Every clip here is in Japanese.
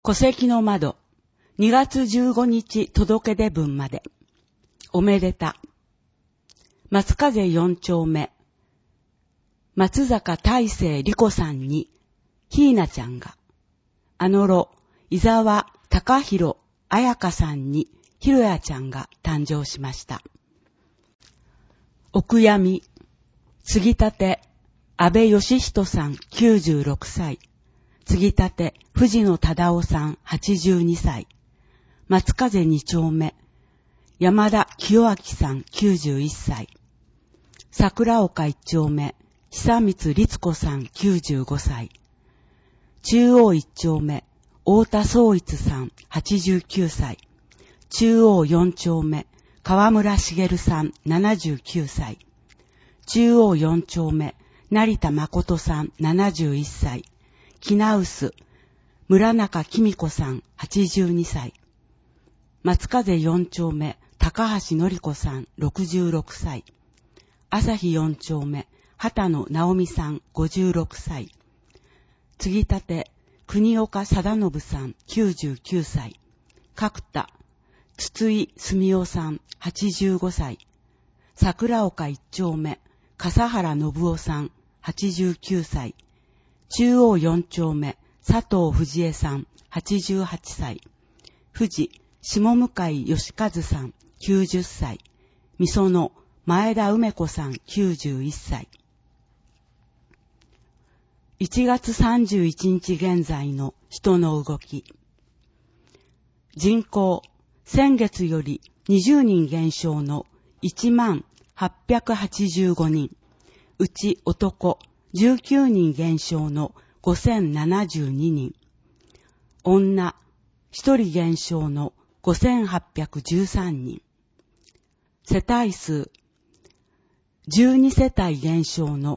戸籍の窓、2月15日届け出分まで。おめでた。松風4丁目。松坂大成理子さんに、ひーなちゃんが、伊沢高弘彩香さんに、ひろやちゃんが誕生しました。お悔やみ、継ぎ立て、安倍義人さん96歳。継ぎ立て、藤野忠夫さん82歳。松風2丁目、山田清明さん91歳。桜丘1丁目、久光律子さん95歳。中央1丁目、太田宗一さん89歳。中央4丁目、河村茂さん79歳。中央4丁目、成田誠さん71歳。木直臼、村中紀子さん82歳。松風4丁目、高橋典子さん66歳。朝日4丁目、畑野直美さん56歳。継ぎ立て、国岡貞信さん99歳。角田、筒井澄夫さん85歳。桜丘1丁目、笠原信夫さん89歳。中央4丁目、佐藤藤江さん88歳。富士、下向義和さん90歳。みその前田梅子さん91歳。1月31日現在の人の動き。人口、先月より20人減少の1885人。うち男19人減少の5072人。女1人減少の5813人。世帯数12世帯減少の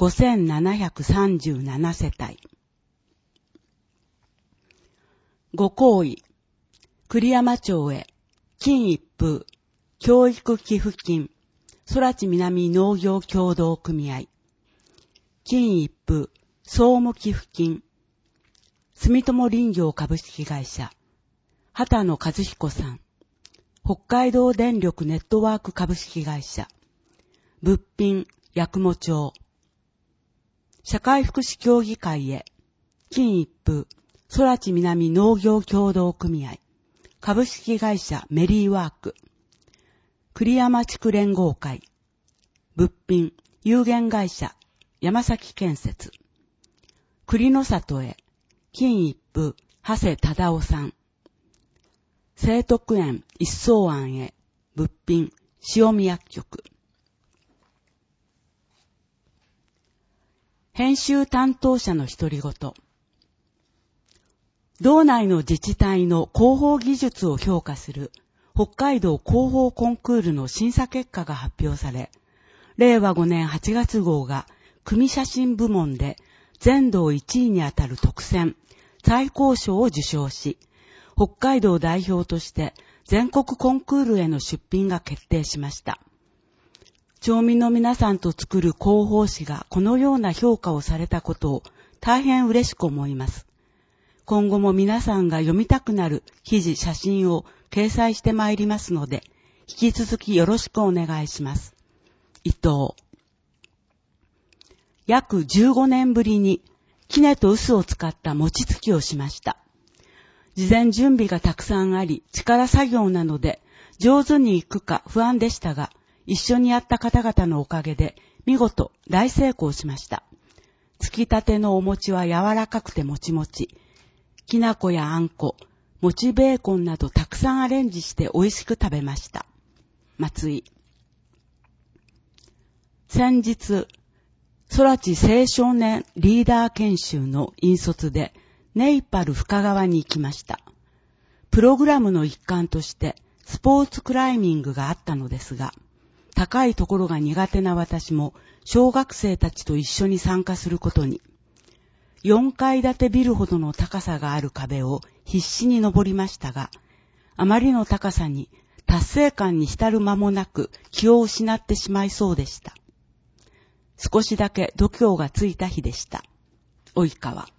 5737世帯。ご好意、栗山町へ金一封、教育寄付金、空知南農業協同組合、金一封、総務寄付金、住友林業株式会社、畑野和彦さん、北海道電力ネットワーク株式会社、物品、八雲町、社会福祉協議会へ、金一封、空知南農業協同組合、株式会社メリーワーク、栗山地区連合会、物品、有限会社、山崎建設、栗の里へ、金一封、長谷忠夫さん、聖徳園一層庵へ、物品、塩見薬局。編集担当者の独り言。道内の自治体の広報技術を評価する北海道広報コンクールの審査結果が発表され、令和5年8月号が組写真部門で全道1位にあたる特選、最高賞を受賞し、北海道代表として全国コンクールへの出品が決定しました。町民の皆さんと作る広報誌がこのような評価をされたことを大変嬉しく思います。今後も皆さんが読みたくなる記事、写真を掲載してまいりますので、引き続きよろしくお願いします。伊藤。約15年ぶりに杵と臼を使った餅つきをしました。事前準備がたくさんあり、力作業なので上手にいくか不安でしたが、一緒にやった方々のおかげで見事大成功しました。つきたてのお餅は柔らかくてもちもち。きなこやあんこ、餅ベーコンなどたくさんアレンジして美味しく食べました。松井。先日、空知青少年リーダー研修の引率でネイパル深川に行きました。プログラムの一環としてスポーツクライミングがあったのですが、高いところが苦手な私も小学生たちと一緒に参加することに、4階建てビルほどの高さがある壁を必死に登りましたが、あまりの高さに達成感に浸る間もなく気を失ってしまいそうでした。少しだけ度胸がついた日でした。及川。